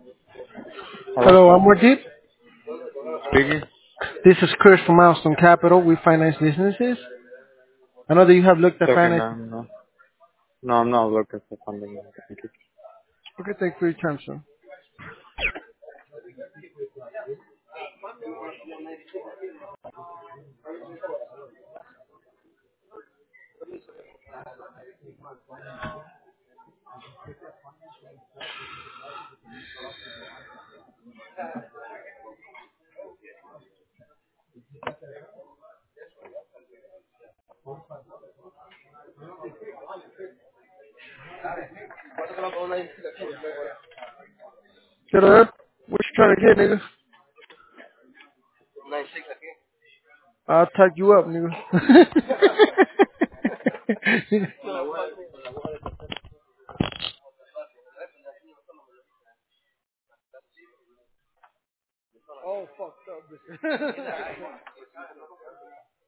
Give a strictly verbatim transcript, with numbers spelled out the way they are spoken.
Hello? Hello, I'm Deep. Speaking? This is Chris from Milestone Capital. We finance businesses. I know that you have looked at Second, finance. I'm not, no, I'm not looking for funding. Thank you. Okay, thank you for your time, sir. Get up. What you trying to get, nigga? I'll tuck you up, nigga. Oh, fucked up.